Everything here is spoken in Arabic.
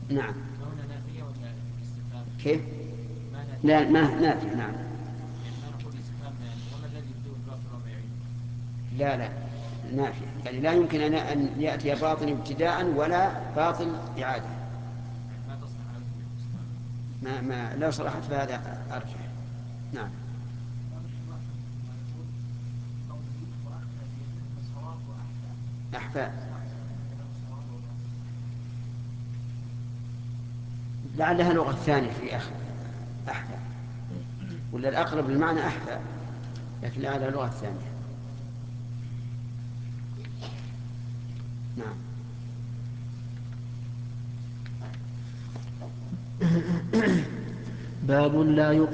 نعم. هنا نافية ولا استفهام؟ كيف؟ ما لا، نافية. ما نافع. نعم. يعني ما نقول استفهام يعني وما الذي بدون غفر وما يعيد. لا لا، نافع، يعني لا يمكن أن يأتي باطل ابتداء ولا باطل إعادة. يعني ما تصلح على وجه الاستفهام. لو صلحت فهذا أرجح. نعم. أحفاء. لعلها لغة ثانية في آخر أحفاء، ولا الأقرب للمعنى أحفاء، لكن لعلها لغة ثانية. نعم. باب لا